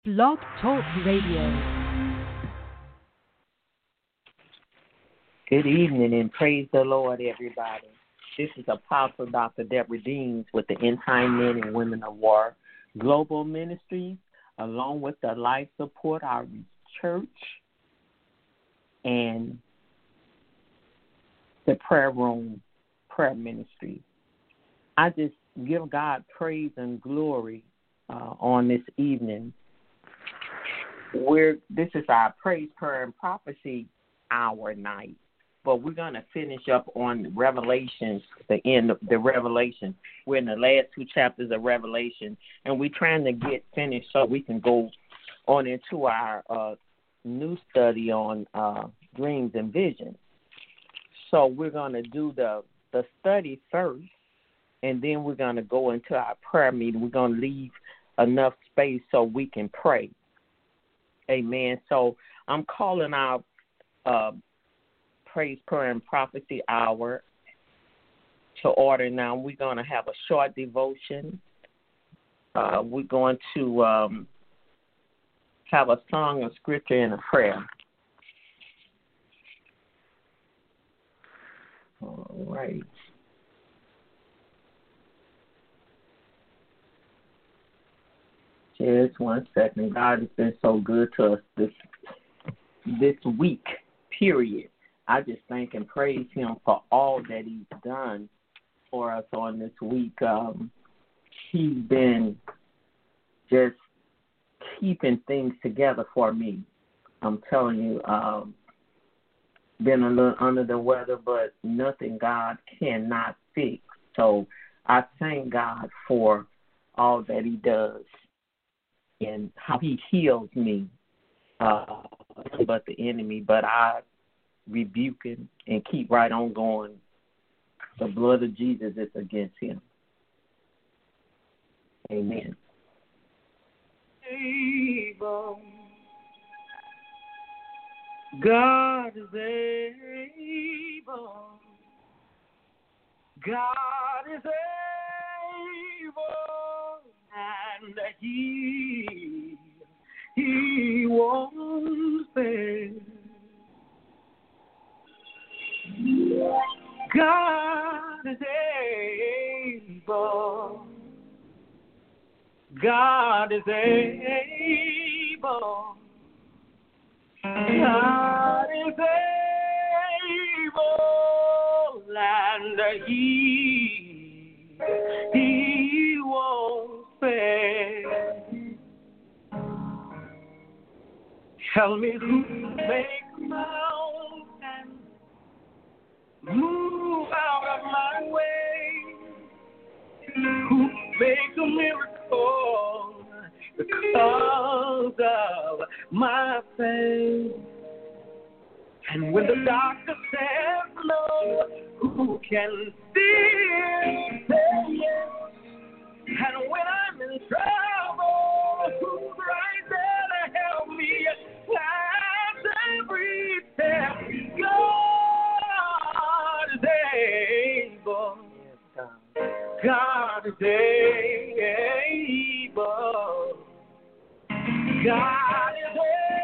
Blog Talk Radio. Good evening and praise the Lord, everybody. This is Apostle Dr. Deborah Deans with the End Time Men and Women of War Global Ministries, along with the Life Support Outreach Church and the Prayer Room Prayer Ministry. I just give God praise and glory on this evening. This is our praise, prayer, and prophecy hour night. But we're going to finish up on Revelation, the end of the Revelation. We're in the last two chapters of Revelation, and we're trying to get finished so we can go on into our new study on dreams and visions. So we're going to do the study first, and then we're going to go into our prayer meeting. We're going to leave enough space so we can pray. Amen. So I'm calling our praise, prayer, and prophecy hour to order now. We're going to have a short devotion. We're going to have a song of scripture and a prayer. All right. Just 1 second. God has been so good to us this week, period. I just thank and praise him for all that he's done for us on this week. He's been just keeping things together for me. I'm telling you, been a little under the weather, but nothing God cannot fix. So I thank God for all that he does and how he heals me, but the enemy. But I rebuke him and keep right on going. The blood of Jesus is against him. Amen. Able. God is able. God is able, and he won't fail. God is able. God is able. God is able, and he won't fail. Tell me who make mountains move out of my way, who make a miracle because of my faith. And when the doctor says no, who can still say yes? And when I'm in trouble, who's right there to help me? That's every step. God is able. God is able. God is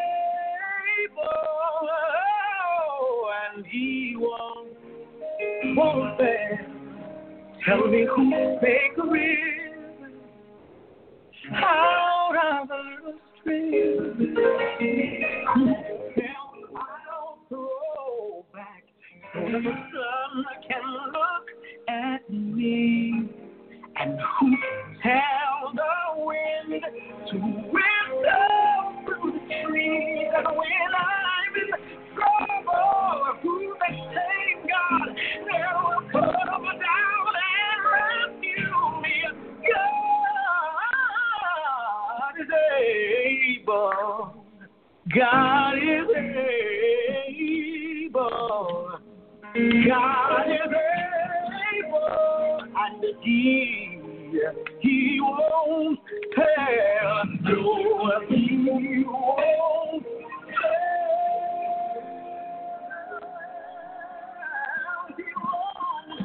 able, and he won't fail. Tell me who make a river out of a little stream, who help clouds roll back so that the sun can look at me, and who tell the wind to whistle through the trees, and when I'm in trouble, who's that same God that will come down and rescue me? God is able. God is able. God is able, and he won't fail. No, he won't fail. He won't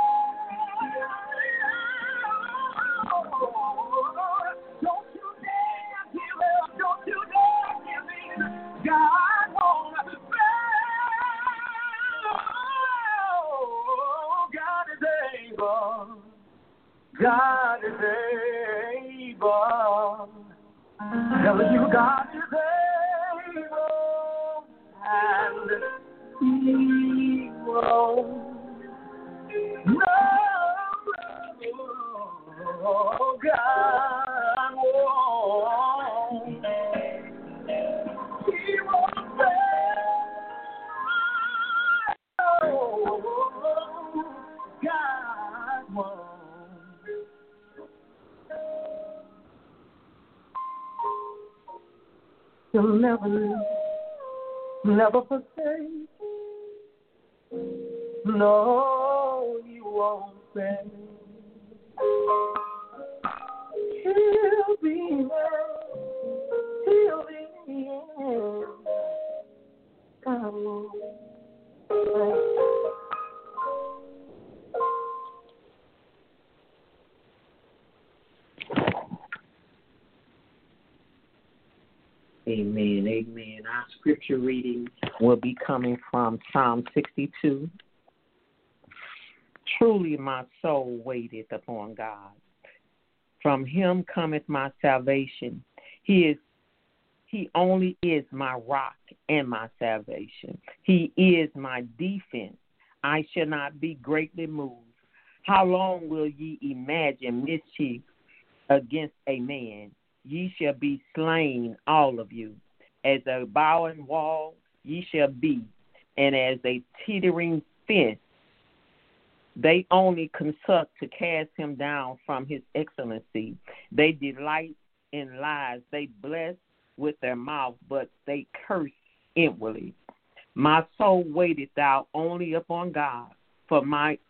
fail. Don't you dare God is able. Telling you God is able. And He won't. No, God won't. He won't fail. God won't. He'll never leave, never forsake. No, He won't fail. He'll be there. He'll be here. God won't fail. Amen. Amen. Our scripture reading will be coming from Psalm 62. Truly my soul waiteth upon God. From Him cometh my salvation. He only is my rock and my salvation. He is my defense. I shall not be greatly moved. How long will ye imagine mischief against a man? Ye shall be slain, all of you. As a bowing wall ye shall be, and as a teetering fence. They only consult to cast him down from his excellency. They delight in lies. They bless with their mouth, but they curse inwardly. My soul waiteth thou only upon God, for my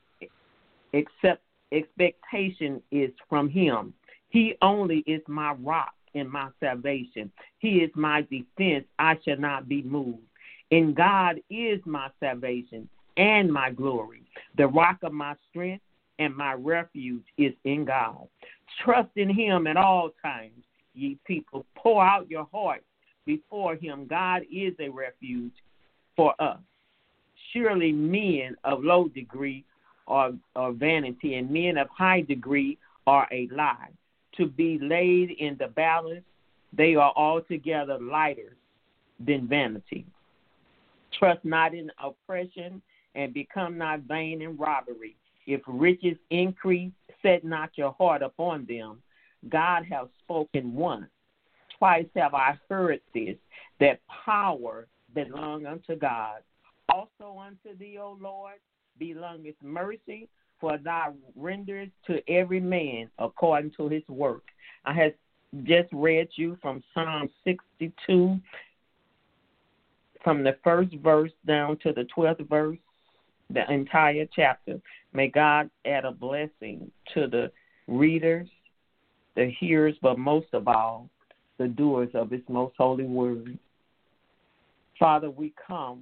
expectation is from Him. He only is my rock and my salvation. He is my defense. I shall not be moved. In God is my salvation and my glory. The rock of my strength and my refuge is in God. Trust in Him at all times, ye people. Pour out your hearts before Him. God is a refuge for us. Surely men of low degree are vanity, and men of high degree are a lie. To be laid in the balance, they are altogether lighter than vanity. Trust not in oppression, and become not vain in robbery. If riches increase, set not your heart upon them. God hath spoken once. Twice have I heard this, that power belong unto God. Also unto thee, O Lord, belongeth mercy, for thou renderest to every man according to his work. I have just read you from Psalm 62, from the first verse down to the 12th verse, the entire chapter. May God add a blessing to the readers, the hearers, but most of all, the doers of His most holy word. Father, we come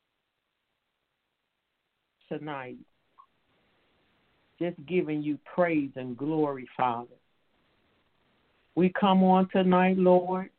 tonight just giving you praise and glory, Father. We come on tonight, Lord,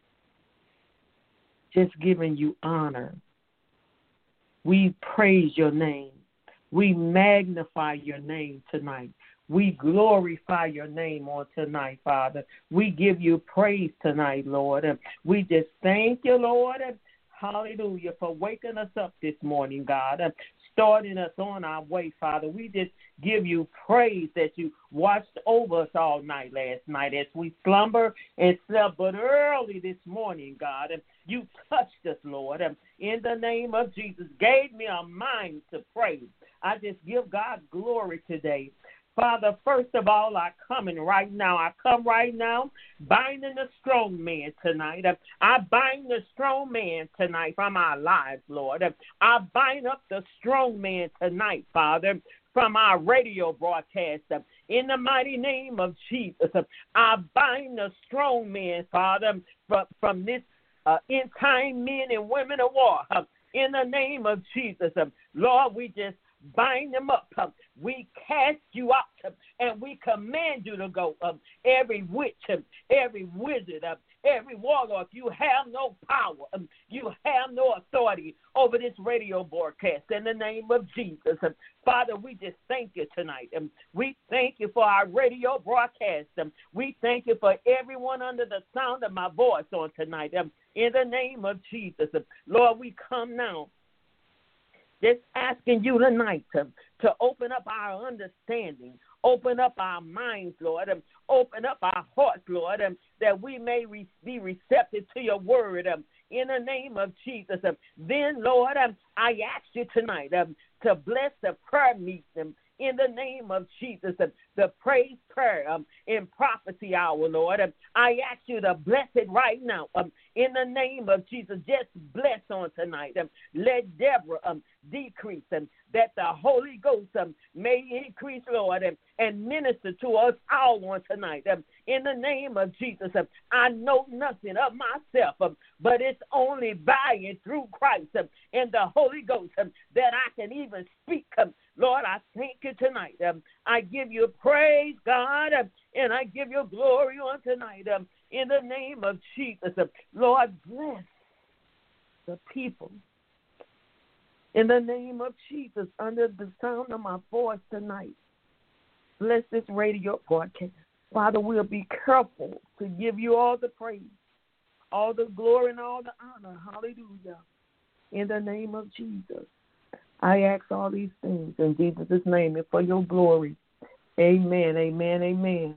just giving you honor. We praise your name. We magnify your name tonight. We glorify your name on tonight, Father. We give you praise tonight, Lord. And we just thank you, Lord. And hallelujah, for waking us up this morning, God. And starting us on our way, Father. We just give you praise that you watched over us all night last night as we slumber and slept, but early this morning, God, and you touched us, Lord, and in the name of Jesus, gave me a mind to pray. I just give God glory today. Father, first of all, I come right now, binding the strong man tonight. I bind the strong man tonight from our lives, Lord. I bind up the strong man tonight, Father, from our radio broadcast. In the mighty name of Jesus, I bind the strong man, Father, from this end-time men and women of war. In the name of Jesus, Lord, we just bind them up. We cast you out, and we command you to go. Every witch, every wizard, every warlock, you have no power. You have no authority over this radio broadcast in the name of Jesus. Father, we just thank you tonight. We thank you for our radio broadcast. We thank you for everyone under the sound of my voice on tonight. In the name of Jesus. Lord, we come now just asking you tonight to open up our understanding, open up our minds, Lord, open up our hearts, Lord, that we may be receptive to your word in the name of Jesus. Then, Lord, I ask you tonight to bless the prayer meeting in the name of Jesus, the praise prayer in prophecy hour, Lord. I ask you to bless it right now in the name of Jesus. Just bless on tonight. Let Deborah decrease, that the Holy Ghost may increase, Lord, and minister to us all on tonight. In the name of Jesus, I know nothing of myself, but it's only by and through Christ and the Holy Ghost that I can even speak. Lord, I thank you tonight. I give you praise, God, and I give you glory on tonight. In the name of Jesus, Lord, bless the people. In the name of Jesus, under the sound of my voice tonight, bless this radio broadcast. Father, we'll be careful to give you all the praise, all the glory, and all the honor. Hallelujah. In the name of Jesus, I ask all these things in Jesus' name and for your glory. Amen, amen, amen.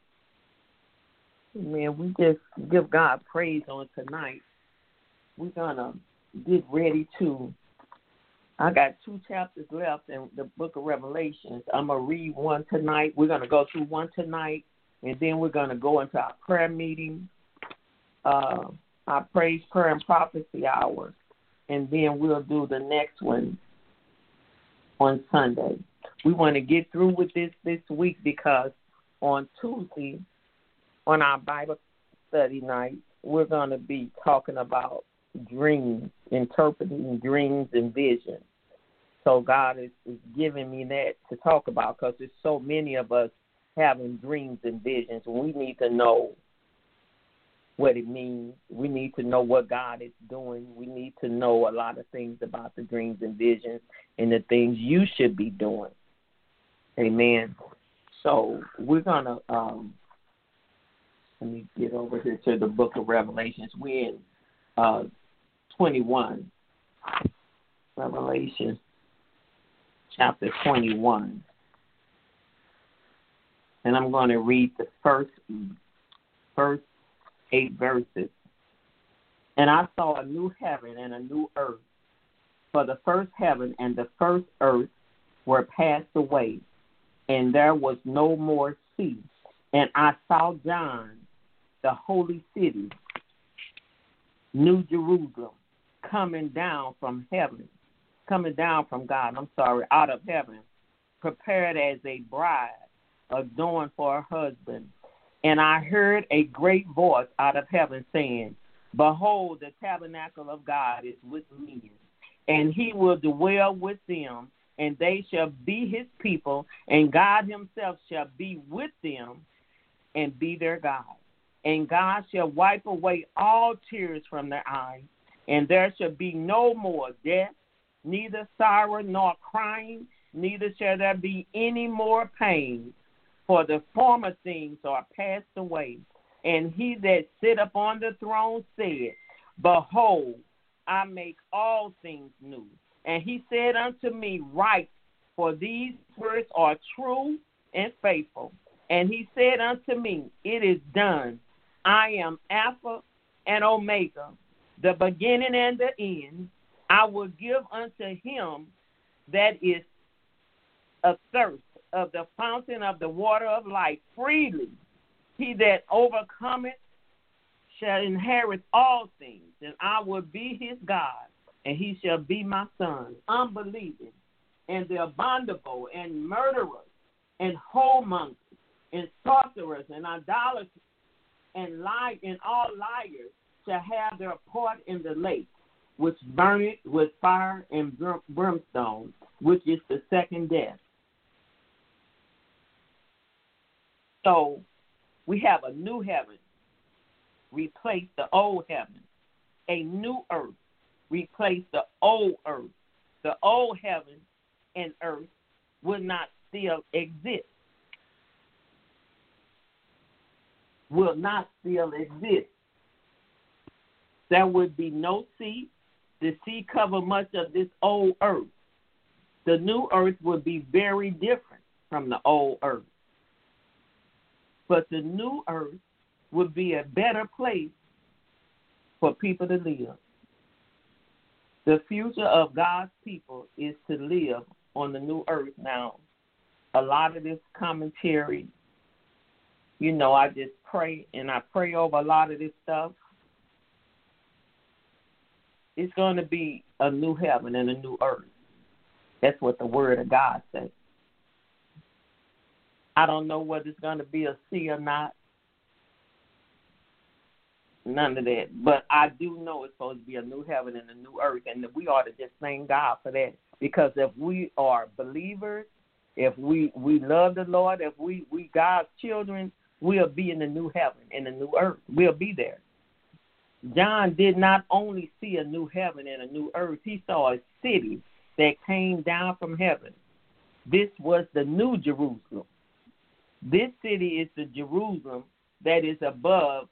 Amen. We just give God praise on tonight. We're going to get ready to, I got 2 chapters left in the book of Revelations. I'm going to read one tonight. We're going to go through one tonight, and then we're going to go into our prayer meeting, our praise, prayer, and prophecy hour, and then we'll do the next one on Sunday. We want to get through with this week because on Tuesday, on our Bible study night, we're going to be talking about dreams, interpreting dreams and visions. So God is giving me that to talk about because there's so many of us having dreams and visions. We need to know what it means. We need to know what God is doing. We need to know a lot of things about the dreams and visions and the things you should be doing. Amen. So we're going to, let me get over here to the book of Revelations. We're in 21. Revelation chapter 21. And I'm going to read the first 8 verses. And I saw a new heaven and a new earth. For the first heaven and the first earth were passed away, and there was no more sea. And I saw John, the holy city, New Jerusalem, coming down from God, out of heaven, prepared as a bride, adorned for her husband. And I heard a great voice out of heaven saying, Behold, the tabernacle of God is with men, and he will dwell with them, and they shall be his people, and God himself shall be with them and be their God. And God shall wipe away all tears from their eyes, and there shall be no more death, neither sorrow nor crying, neither shall there be any more pain, for the former things are passed away. And he that sit upon the throne said, Behold, I make all things new. And he said unto me, Write, for these words are true and faithful. And he said unto me, It is done. I am Alpha and Omega, the beginning and the end. I will give unto him that is athirst of the fountain of the water of life freely. He that overcometh shall inherit all things, and I will be his God, and he shall be my son. Unbelieving, and the abominable, and murderers, and whoremongers, and sorcerers, and idolaters, and all liars shall have their part in the lake, which burneth with fire and brimstone. which is the second death. So we have a new heaven replace the old heaven. A new earth replace the old earth. The old heaven and earth will not still exist. Will not still exist. There would be no sea. The sea covered much of this old earth. The new earth would be very different from the old earth. But the new earth would be a better place for people to live. The future of God's people is to live on the new earth. Now, a lot of this commentary, you know, I just pray, and I pray over a lot of this stuff. It's going to be a new heaven and a new earth. That's what the Word of God says. I don't know whether it's going to be a sea or not. None of that. But I do know it's supposed to be a new heaven and a new earth, and we ought to just thank God for that. Because if we are believers, if we love the Lord, if we God's children, we'll be in the new heaven and the new earth. We'll be there. John did not only see a new heaven and a new earth, he saw a city that came down from heaven. This was the new Jerusalem. This city is the Jerusalem that is above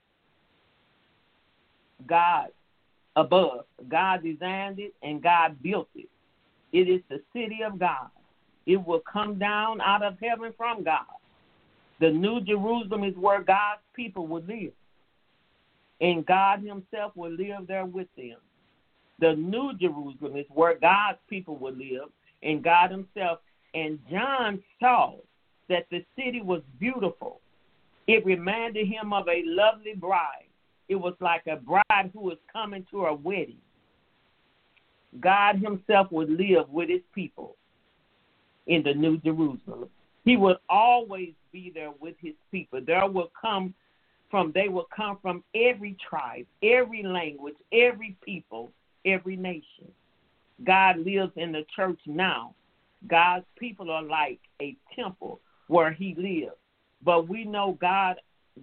God. Above. God designed it and God built it. It is the city of God. It will come down out of heaven from God. The new Jerusalem is where God's people will live. And God himself will live there with them. The new Jerusalem is where God's people will live, and God himself. And John saw that the city was beautiful. It reminded him of a lovely bride. It was like a bride who was coming to a wedding. God himself would live with his people in the new Jerusalem. He would always be there with his people. They will come from every tribe, every language, every people, every nation. God lives in the church now. God's people are like a temple where he lives. But we know God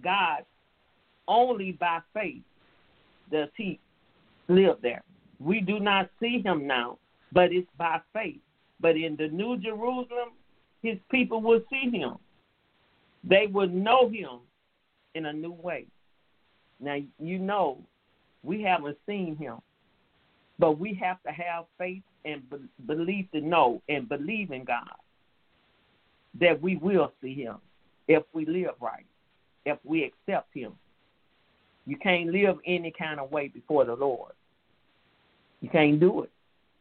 only by faith does he live there. We do not see him now, but it's by faith. But in the new Jerusalem, his people will see him. They will know him in a new way. Now, you know, we haven't seen him, but we have to have faith and belief to know and believe in God that we will see him if we live right, if we accept him. You can't live any kind of way before the Lord. You can't do it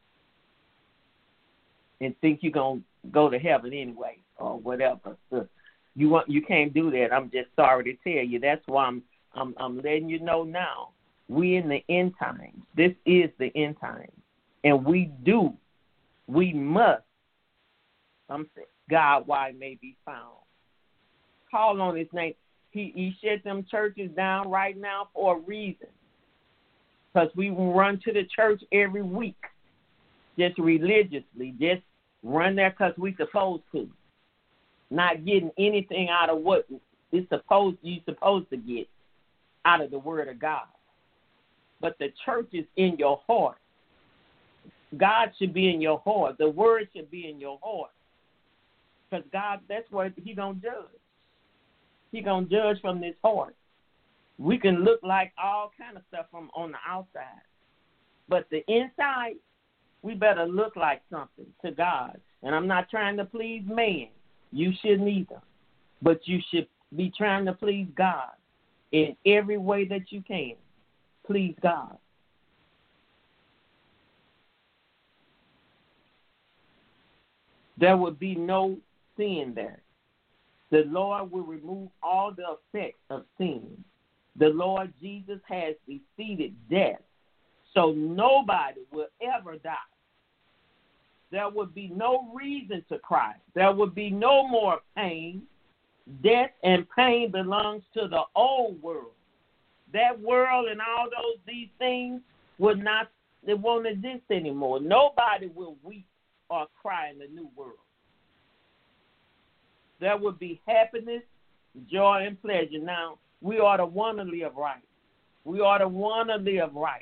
and think you're going to go to heaven anyway or whatever. You can't do that. I'm just sorry to tell you. That's why I'm letting you know now. We in the end times. This is the end times. And we must, I'm saying, God, why it may be found. Call on his name. He shut them churches down right now for a reason. Because we run to the church every week, just religiously, just run there because we're supposed to. Not getting anything out of what you're supposed to get out of the Word of God. But the church is in your heart. God should be in your heart. The Word should be in your heart. Because God, that's what he's going to judge. He's going to judge from this heart. We can look like all kind of stuff from on the outside. But the inside, we better look like something to God. And I'm not trying to please man. You shouldn't either. But you should be trying to please God in every way that you can. Please God. There would be no sin there. The Lord will remove all the effects of sin. The Lord Jesus has defeated death, so nobody will ever die. There would be no reason to cry. There would be no more pain. Death and pain belongs to the old world. That world and all these things it won't exist anymore. Nobody will weep or cry in the new world. There would be happiness, joy, and pleasure. Now, we ought to want to live right. We ought to want to live right.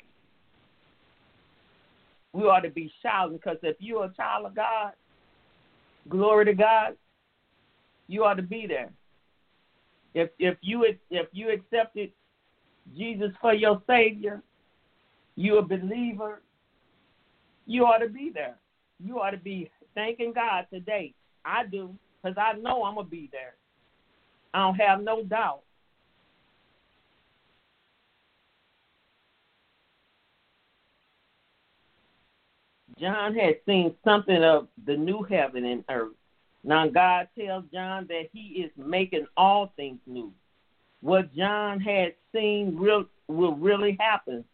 We ought to be shouting, because if you're a child of God, glory to God, you ought to be there. If you accepted Jesus for your Savior, you're a believer, you ought to be there. You ought to be thanking God today. I do, because I know I'm going to be there. I don't have no doubt. John had seen something of the new heaven and earth. Now God tells John that he is making all things new. What John had seen will really happen.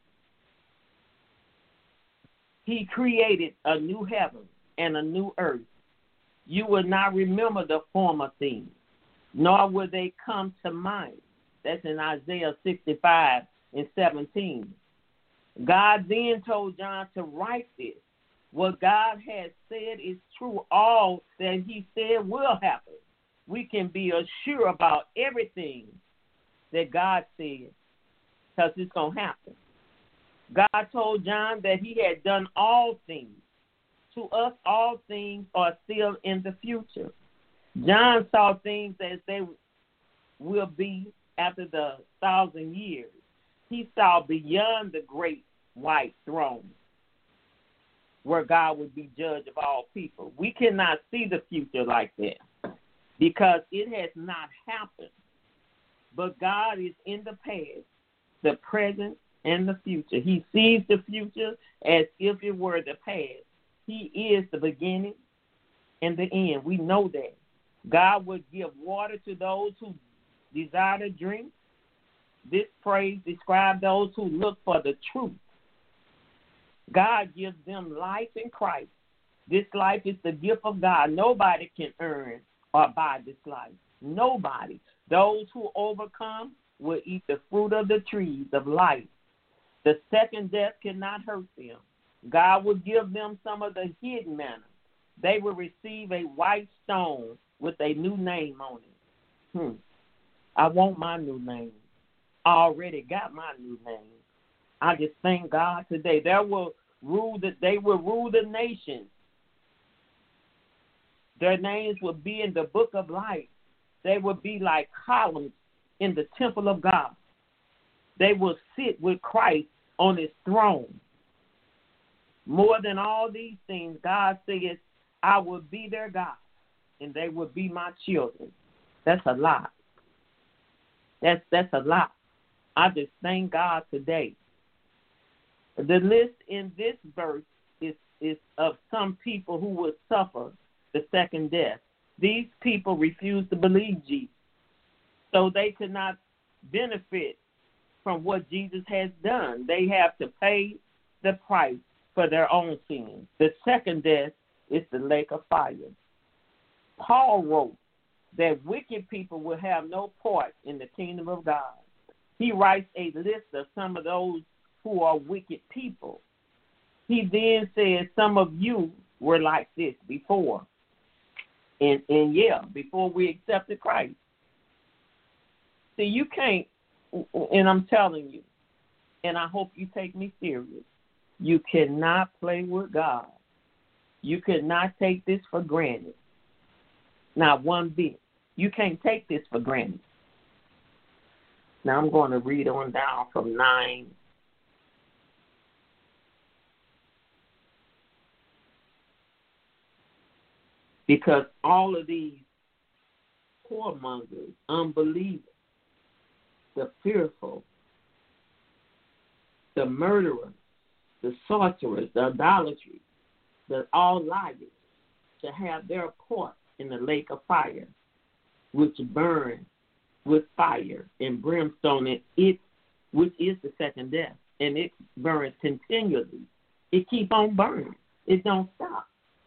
He created a new heaven and a new earth. You will not remember the former things, nor will they come to mind. That's in Isaiah 65:17. God then told John to write this. What God has said is true. All that he said will happen. We can be assured about everything that God said, because it's going to happen. God told John that he had done all things. To us, all things are still in the future. John saw things as they will be after the 1,000 years. He saw beyond the great white throne, where God would be judge of all people. We cannot see the future like that, because it has not happened. But God is in the past, the present, and the future. He sees the future as if it were the past. He is the beginning and the end. We know that. God would give water to those who desire to drink. This phrase describes those who look for the truth. God gives them life in Christ. This life is the gift of God. Nobody can earn or buy this life. Nobody. Those who overcome will eat the fruit of the trees of life. The second death cannot hurt them. God will give them some of the hidden manna. They will receive a white stone with a new name on it. I want my new name. I already got my new name. I just thank God today. They will rule the nations. Their names will be in the book of life. They will be like columns in the temple of God. They will sit with Christ on his throne. More than all these things, God says, I will be their God, and they will be my children. That's a lot. That's a lot. I just thank God today. The list in this verse is of some people who will suffer the second death. These people refuse to believe Jesus, so they could not benefit from what Jesus has done. They have to pay the price for their own sins. The second death is the lake of fire. Paul wrote that wicked people will have no part in the kingdom of God. He writes a list of some of those who are wicked people. He then says some of you were like this before. Before we accepted Christ. See, you can't, and I'm telling you, and I hope you take me serious, you cannot play with God. You cannot take this for granted. Not one bit. You can't take this for granted. Now I'm going to read on down from 9. Because all of these whoremongers, unbelievers, the fearful, the murderers, the sorcerers, the idolatry, the all liars, to have their part in the lake of fire, which burns with fire and brimstone, and it, which is the second death, and it burns continually. It keep on burning. It don't stop.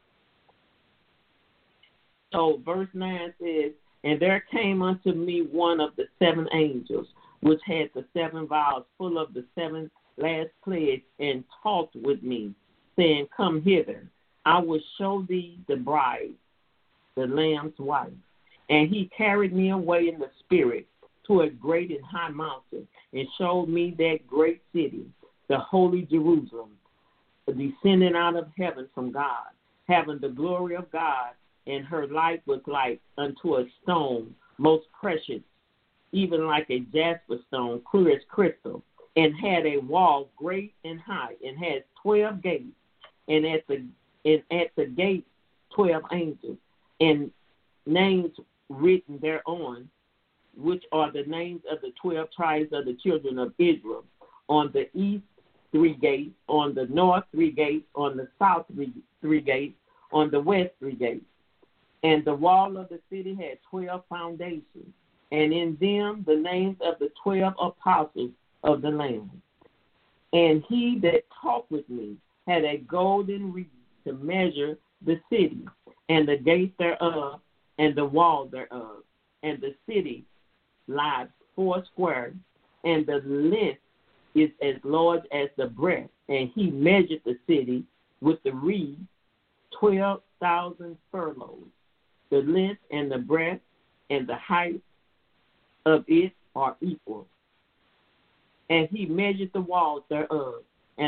So verse 9 says, and there came unto me one of the 7 angels, which had the 7 vials full of the 7 last plagues, and talked with me, saying, come hither. I will show thee the bride, the Lamb's wife. And he carried me away in the spirit to a great and high mountain, and showed me that great city, the holy Jerusalem, descending out of heaven from God, having the glory of God, and her light was like unto a stone, most precious, even like a jasper stone, clear as crystal, and had a wall great and high, and had 12 gates, and at the gate 12 angels, and names written thereon, which are the names of the 12 tribes of the children of Israel. On the east 3 gates, on the north 3 gates, on the south 3 gates, on the west 3 gates. And the wall of the city had 12 foundations, and in them the names of the 12 apostles of the Lamb. And he that talked with me had a golden reed to measure the city, and the gates thereof, and the wall thereof. And the city lies 4 and the length is as large as the breadth. And he measured the city with the reed 12,000 furlongs. The length and the breadth and the height of it are equal. And he measured the walls thereof, and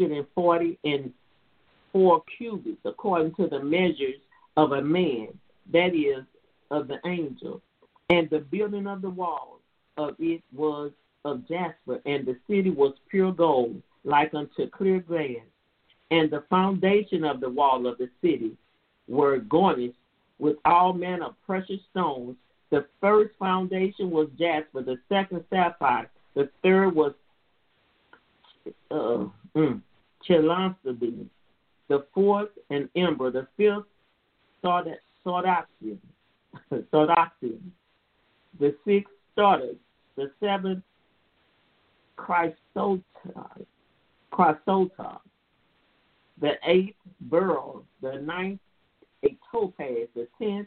144 cubits, according to the measures of a man, that is, of the angel. And the building of the walls of it was of jasper, and the city was pure gold, like unto clear glass. And the foundation of the wall of the city were garnished with all manner of precious stones. The first foundation was jasper, the second sapphire, the third was chalcedony, the fourth an ember, the fifth sardius, the sixth sardis, the seventh chrysotos, the eighth beryl, the ninth a topaz, the 10th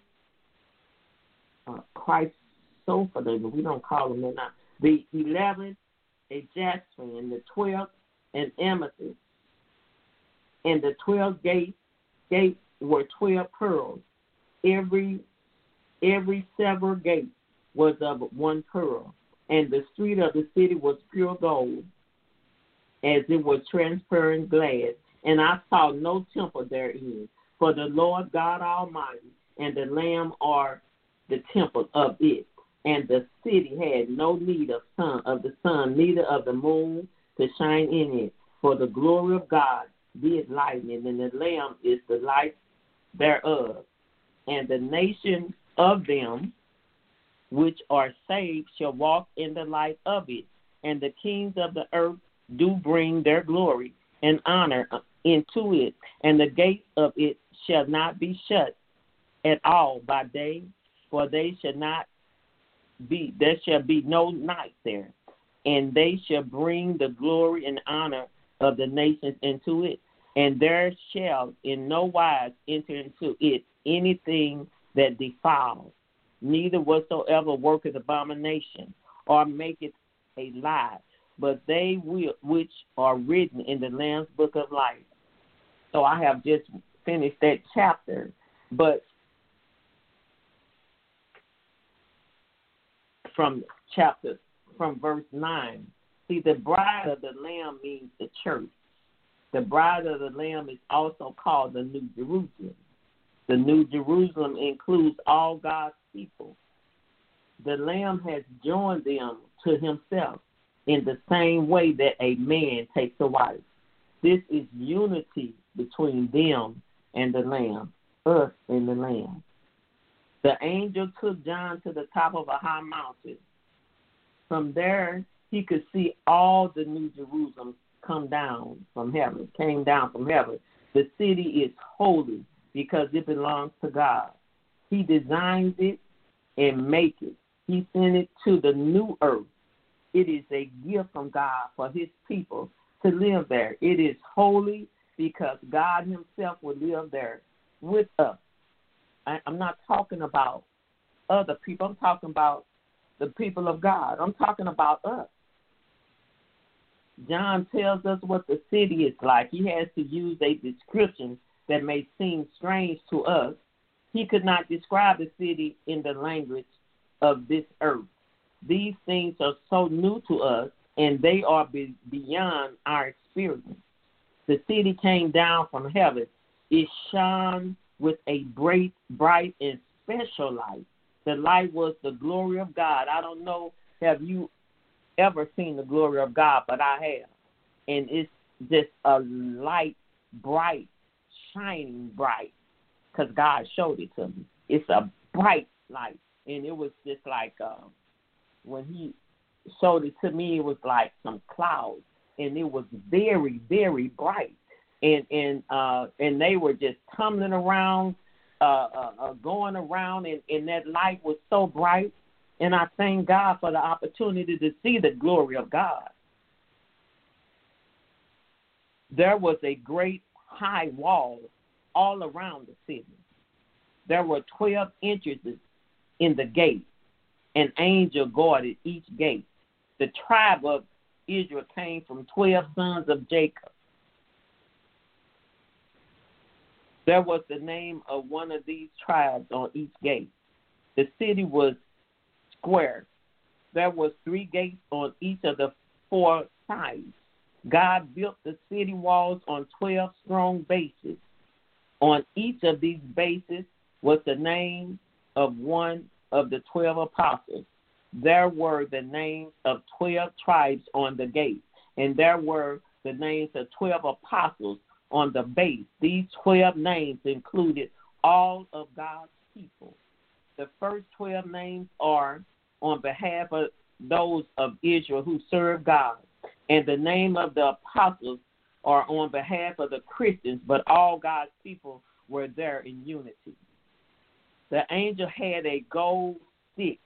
chrysoprase, we don't call them that now, the 11th a jasmine, the 12th an amethyst, and the 12 gates were 12 pearls. Every several gate was of 1 pearl, and the street of the city was pure gold, as it was transparent glass. And I saw no temple therein, for the Lord God Almighty and the Lamb are the temple of it. And the city had no need of the sun, neither of the moon to shine in it. For the glory of God did lighten it, and the Lamb is the light thereof. And the nation of them which are saved shall walk in the light of it. And the kings of the earth do bring their glory and honor into it. And the gates of it shall not be shut at all by day, for there shall be no night there. And they shall bring the glory and honor of the nations into it. And there shall in no wise enter into it anything that defiles, neither whatsoever worketh abomination, or maketh a lie, but they which are written in the Lamb's book of life. So I have just finished that chapter, but from verse 9, see, the bride of the Lamb means the church. The bride of the Lamb is also called the New Jerusalem. The New Jerusalem includes all God's people. The Lamb has joined them to himself in the same way that a man takes a wife. This is unity between them and the Lamb, us and the Lamb. The angel took John to the top of a high mountain. From there, he could see all the New Jerusalem came down from heaven. The city is holy because it belongs to God. He designs it and makes it. He sent it to the new earth. It is a gift from God for his people to live there. It is holy because God himself will live there with us. I'm not talking about other people. I'm talking about the people of God. I'm talking about us. John tells us what the city is like. He has to use a description that may seem strange to us. He could not describe the city in the language of this earth. These things are so new to us, and they are beyond our experience. The city came down from heaven. It shone with a bright and special light. The light was the glory of God. I don't know, have you ever seen the glory of God, but I have. And it's just a light, bright, shining bright, because God showed it to me. It's a bright light. And it was just like, when he showed it to me, it was like some clouds. And it was very, very bright. And they were just tumbling around, going around, and that light was so bright. And I thank God for the opportunity to see the glory of God. There was a great high wall all around the city. There were 12 entrances in the gate. An angel guarded each gate. The tribe of Israel came from 12 sons of Jacob. There was the name of one of these tribes on each gate. The city was square. There was 3 gates on each of the 4 sides. God built the city walls on 12 strong bases. On each of these bases was the name of one of the 12 apostles. There were the names of 12 tribes on the gate, and there were the names of 12 apostles on the base. These 12 names included all of God's people. The first 12 names are on behalf of those of Israel who serve God, and the name of the apostles are on behalf of the Christians, but all God's people were there in unity. The angel had a gold stick.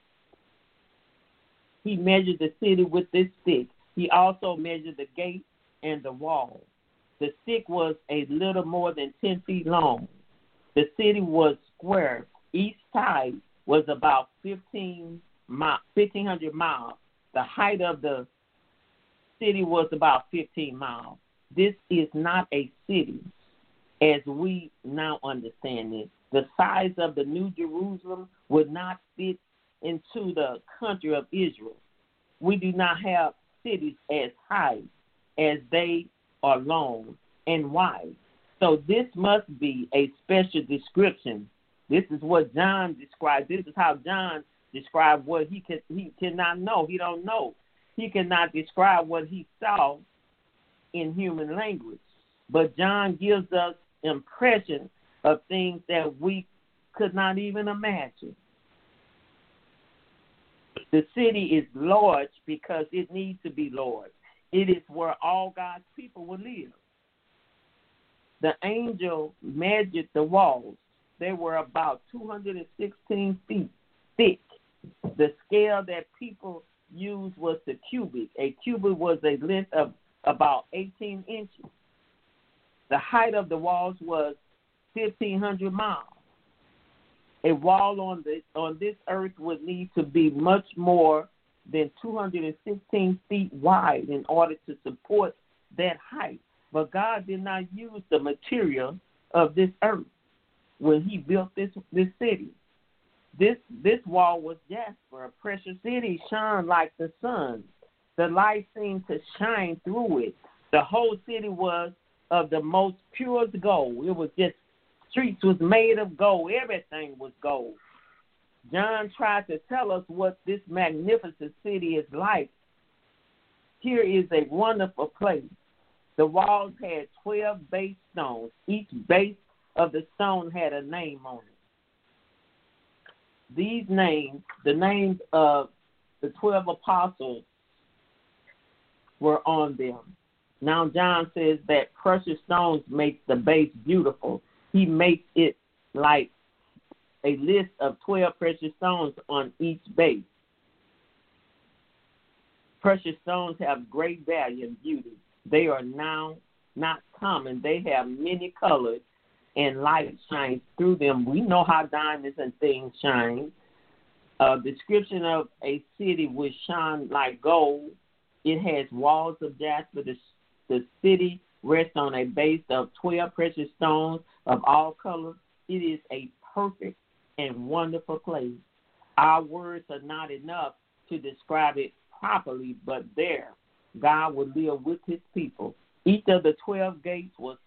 He measured the city with this stick. He also measured the gate and the wall. The stick was a little more than 10 feet long. The city was square. Each side was about 1,500 miles. The height of the city was about 15 miles. This is not a city as we now understand it. The size of the New Jerusalem would not fit into the country of Israel. We do not have cities as high as they are long and wide. So this must be a special description. This is what John described. This is how John described what he cannot know. He don't know. He cannot describe what he saw in human language. But John gives us impression of things that we could not even imagine. The city is large because it needs to be large. It is where all God's people will live. The angel measured the walls. They were about 216 feet thick. The scale that people used was the cubit. A cubit was a length of about 18 inches. The height of the walls was 1,500 miles. A wall on this earth would need to be much more than 216 feet wide in order to support that height. But God did not use the material of this earth when he built this city. This wall was jasper, a precious city, shone like the sun. The light seemed to shine through it. The whole city was of the most purest gold. It was just, streets was made of gold. Everything was gold. John tried to tell us what this magnificent city is like. Here is a wonderful place. The walls had 12 base stones. Each base of the stone had a name on it. These names, the names of the 12 apostles, were on them. Now John says that precious stones make the base beautiful. He makes it like a list of 12 precious stones on each base. Precious stones have great value and beauty. They are now not common. They have many colors, and light shines through them. We know how diamonds and things shine. A description of a city which shine like gold. It has walls of jasper. The city rests on a base of 12 precious stones of all colors. It is a perfect and wonderful place. Our words are not enough to describe it properly, but there, God will live with his people. Each of the 12 gates was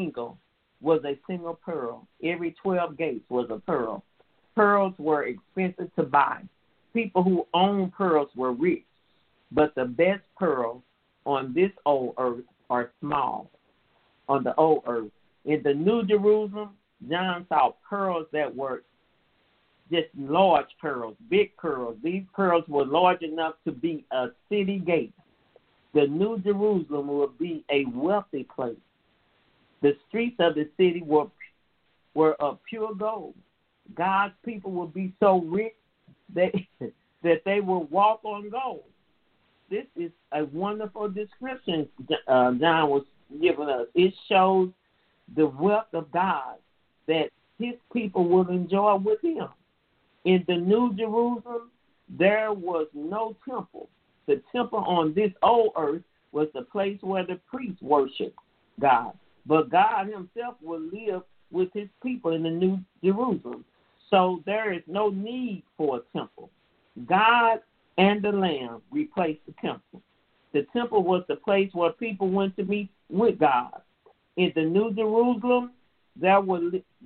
a single pearl. Every 12 gates was a pearl. Pearls were expensive to buy. People who owned pearls were rich, but the best pearls on this old earth are small, on the old earth. In the New Jerusalem, John saw pearls that were just large pearls, big pearls. These pearls were large enough to be a city gate. The New Jerusalem will be a wealthy place. The streets of the city were of pure gold. God's people will be so rich that they will walk on gold. This is a wonderful description John was giving us. It shows the wealth of God that his people will enjoy with him. In the New Jerusalem, there was no temple. The temple on this old earth was the place where the priests worshiped God. But God himself will live with his people in the New Jerusalem. So there is no need for a temple. God and the Lamb replaced the temple. The temple was the place where people went to meet with God. In the New Jerusalem, there will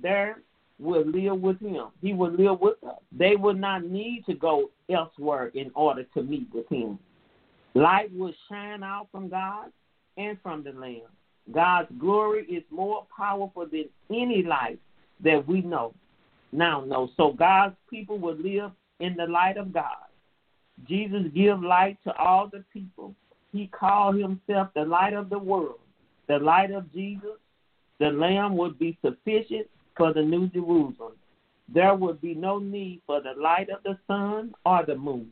live with him. He will live with us. They will not need to go elsewhere in order to meet with him. Light will shine out from God and from the Lamb. God's glory is more powerful than any light that we now know. So God's people will live in the light of God. Jesus gives light to all the people. He called himself the light of the world. The light of Jesus, the Lamb, would be sufficient for the New Jerusalem. There would be no need for the light of the sun or the moon.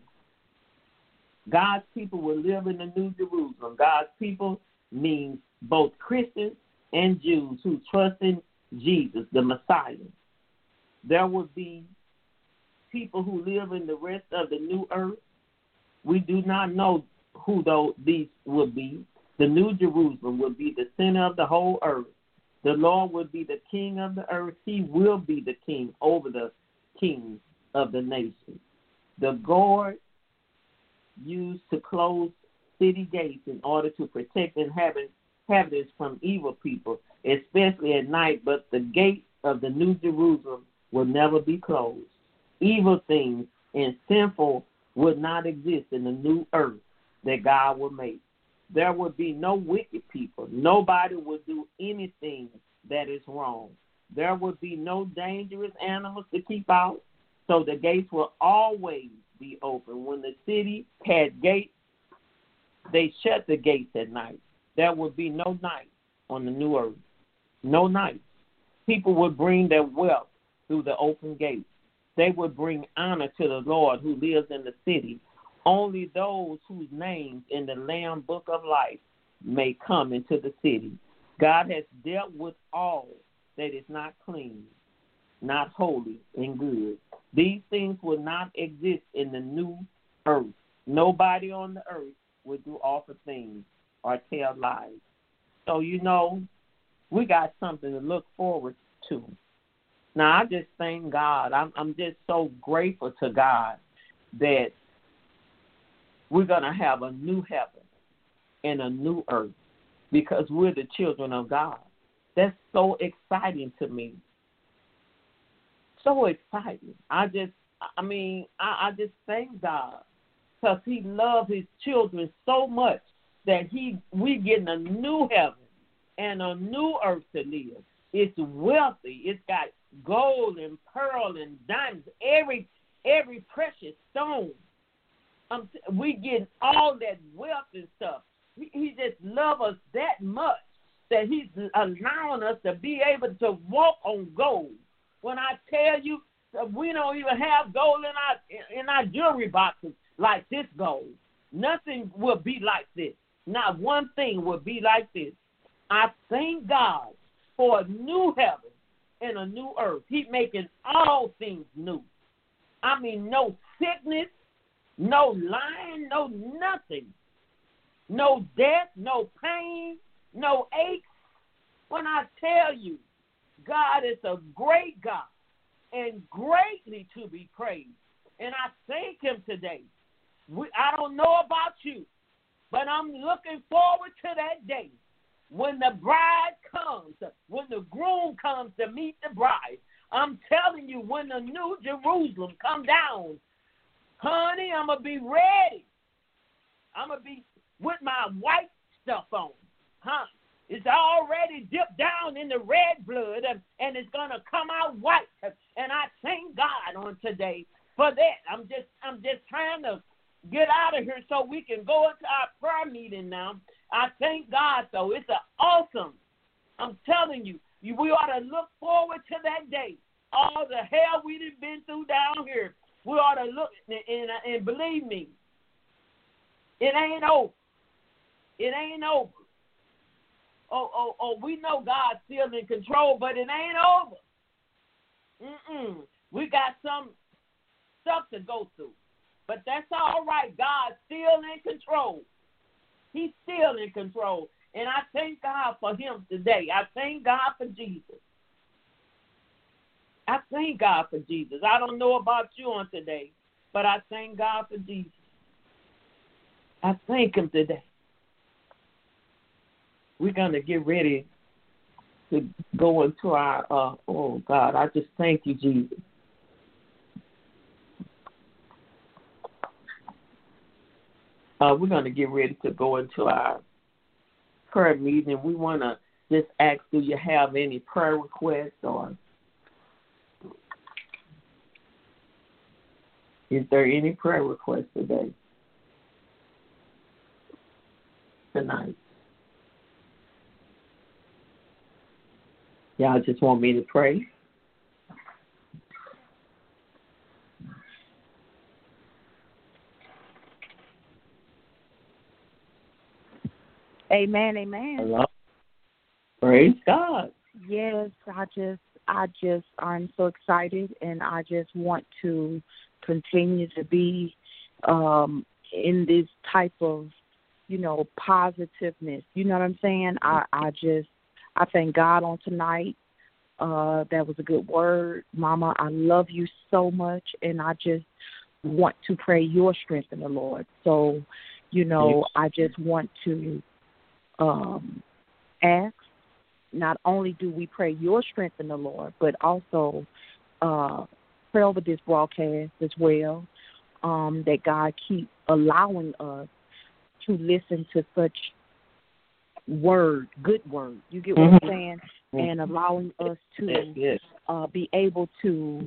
God's people will live in the New Jerusalem. God's people means both Christians and Jews who trust in Jesus, the Messiah. There would be people who live in the rest of the new earth. We do not know who these will be. The New Jerusalem will be the center of the whole earth. The Lord will be the king of the earth. He will be the king over the kings of the nations. The guard used to close city gates in order to protect inhabitants from evil people, especially at night, but the gates of the New Jerusalem will never be closed. Evil things and sinful would not exist in the new earth that God will make. There would be no wicked people. Nobody would do anything that is wrong. There would be no dangerous animals to keep out, so the gates will always be open. When the city had gates, they shut the gates at night. There would be no night on the new earth. No night. People would bring their wealth through the open gates. They would bring honor to the Lord who lives in the city. Only those whose names in the Lamb Book of Life may come into the city. God has dealt with all that is not clean, not holy, and good. These things will not exist in the new earth. Nobody on the earth will do awful things or tell lies. So, we got something to look forward to. Now, I just thank God. I'm just so grateful to God that we're going to have a new heaven and a new earth because we're the children of God. That's so exciting to me. So exciting. I just thank God because he loves his children so much that we getting a new heaven and a new earth to live. It's wealthy. It's got gold and pearl and diamonds, every precious stone. We getting all that wealth and stuff. He just loves us that much that he's allowing us to be able to walk on gold. When I tell you, we don't even have gold in our jewelry boxes like this gold. Nothing will be like this. Not one thing will be like this. I thank God for a new heaven and a new earth. He's making all things new. I mean, no sickness, no lying, no nothing. No death, no pain, no aches. When I tell you, God is a great God and greatly to be praised. And I thank him today. I don't know about you, but I'm looking forward to that day when the bride comes, when the groom comes to meet the bride. I'm telling you, when the new Jerusalem come down, honey, I'm going to be ready. I'm going to be with my white stuff on. Huh? It's already dipped down in the red blood, and it's going to come out white. And I thank God on today for that. I'm just trying to get out of here so we can go into our prayer meeting now. I thank God, though. It's awesome. I'm telling you, we ought to look forward to that day. All the hell we've been through down here, we ought to look, and believe me, it ain't over. It ain't over. Oh, we know God's still in control, but it ain't over. We got some stuff to go through, but that's all right. God's still in control. He's still in control, and I thank God for him today. I thank God for Jesus. I thank God for Jesus. I don't know about you on today, but I thank God for Jesus. I thank him today. We're going to get ready to go into our, oh, God, I just thank you, Jesus. We're going to get ready to go into our prayer meeting. We want to just ask, do you have any prayer requests, or is there any prayer requests tonight? Y'all just want me to pray? Amen, amen. Hello? Praise God. Yes, I'm so excited, and I just want to continue to be in this type of, positiveness. You know what I'm saying? I thank God on tonight. That was a good word. Mama, I love you so much, and I just want to pray your strength in the Lord. So, I just want to ask, not only do we pray your strength in the Lord, but also pray over this broadcast as well, that God keep allowing us to listen to such good word. You get what I'm saying? And allowing us to be able to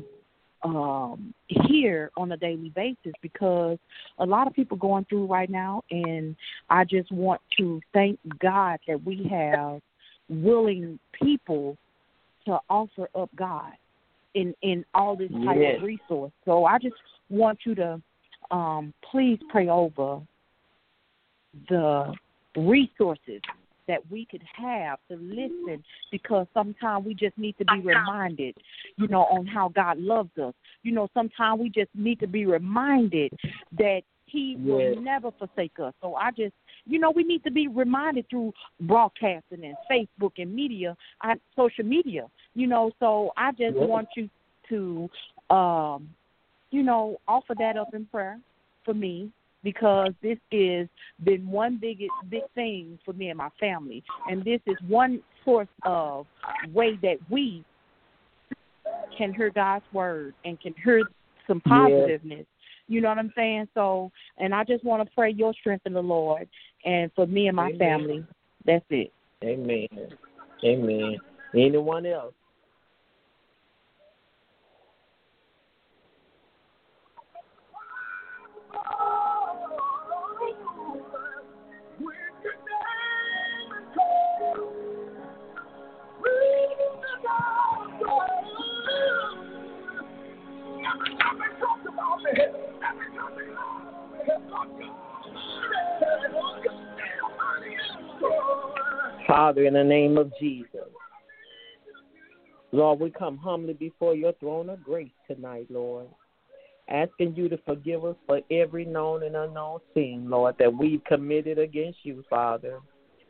hear on a daily basis, because a lot of people going through right now, and I just want to thank God that we have willing people to offer up God in all this type of resource. So I just want you to please pray over the resources that we could have to listen, because sometimes we just need to be reminded, on how God loves us. Sometimes we just need to be reminded that he will never forsake us. So I just, we need to be reminded through broadcasting and Facebook and media, social media, so I just want you to, offer that up in prayer for me, because this is been one big thing for me and my family. And this is one source of way that we can hear God's word and can hear some positiveness. You know what I'm saying? So, and I just want to pray your strength in the Lord, and for me and my family. That's it. Amen. Amen. Anyone else? Father, in the name of Jesus, Lord, we come humbly before your throne of grace tonight, Lord, asking you to forgive us for every known and unknown sin, Lord, that we've committed against you, Father.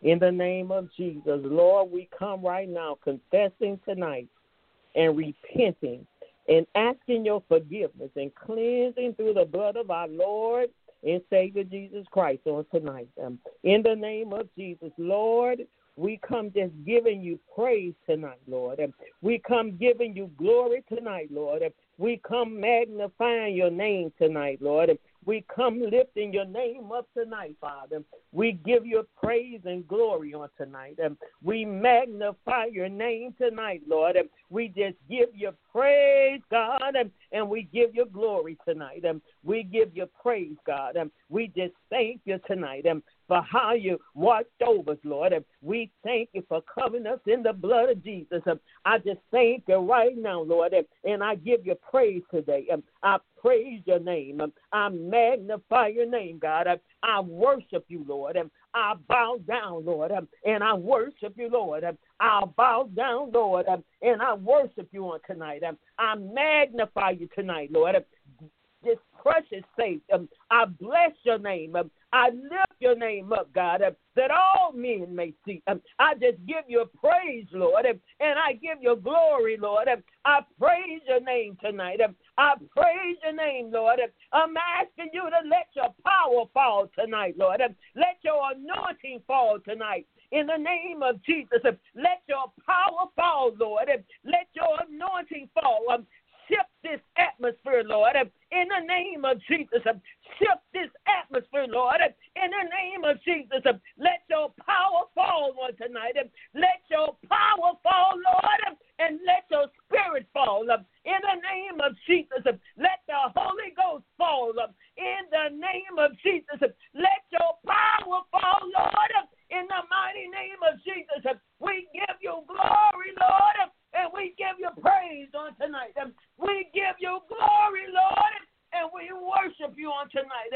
In the name of Jesus, Lord, we come right now confessing tonight and repenting and asking your forgiveness and cleansing through the blood of our Lord and Savior Jesus Christ on tonight. In the name of Jesus, Lord, we come just giving you praise tonight, Lord. We come giving you glory tonight, Lord. We come magnifying your name tonight, Lord. We come lifting your name up tonight, Father. We give you praise and glory on tonight. We magnify your name tonight, Lord. We just give you praise, God, and we give you glory tonight. We give you praise, God. We just thank you tonight for how you watched over us, Lord. We thank you for covering us in the blood of Jesus. I just thank you right now, Lord, and I give you praise today. I praise your name. I magnify your name, God. I worship you, Lord. I bow down, Lord, and I worship you, Lord. I bow down, Lord, and I worship you on tonight. I magnify you tonight, Lord. This precious faith, I bless your name. I lift your name up, God, that all men may see. I just give you praise, Lord, and I give you glory, Lord. I praise your name tonight. I praise your name, Lord. I'm asking you to let your power fall tonight, Lord. Let your anointing fall tonight. In the name of Jesus, let your power fall, Lord. Let your anointing fall. Shift this atmosphere, Lord, in the name of Jesus. Shift this atmosphere, Lord, in the name of Jesus. Let your power fall on tonight. Let your power fall, Lord, and let your spirit fall. In the name of Jesus, let the Holy Ghost fall. In the name of Jesus, let your power fall, Lord, in the mighty name of Jesus. We give you glory, Lord, and we give you praise on tonight. We give you glory, Lord, and we worship you on tonight.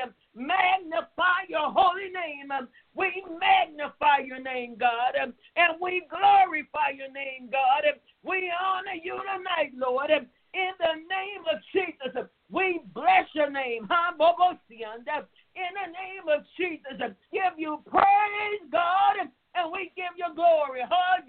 Magnify your holy name. We magnify your name, God, and we glorify your name, God. We honor you tonight, Lord. In the name of Jesus, we bless your name. In the name of Jesus, give you praise, God, and we give you glory.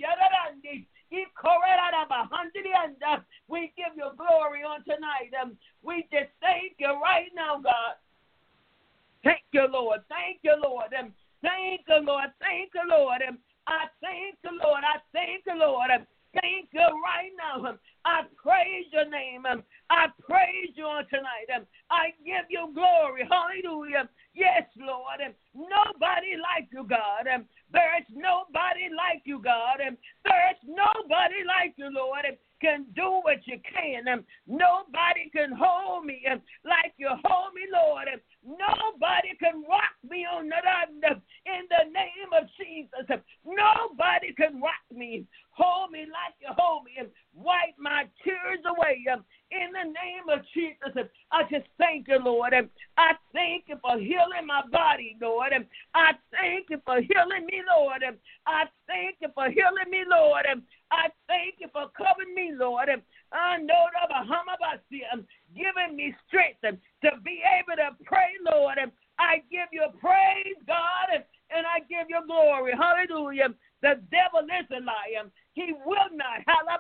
We give you glory on tonight. We just thank you right now, God. Thank you, Lord. Thank you, Lord. Thank you, Lord. Thank you, Lord. I thank you, Lord. I thank you, Lord. Thank you right now. I praise your name. I praise you on tonight. I give you glory. Hallelujah. Yes, Lord. Nobody like you, God. There is nobody like you, God. There is nobody like you, Lord. Can do what you can. Nobody can hold me like you hold me, Lord. Nobody can rock me on the under in the name of Jesus. Nobody can rock me. Hold me like you hold me and wipe my tears away. In the name of Jesus, I just thank you, Lord. I thank you for healing my body, Lord. I thank you for healing me, Lord. I thank you for healing me, Lord. I thank you for covering me, Lord. I know that giving me strength to be able to pray, Lord. I give you praise, God, and I give you glory. Hallelujah. The devil is a liar. He will not.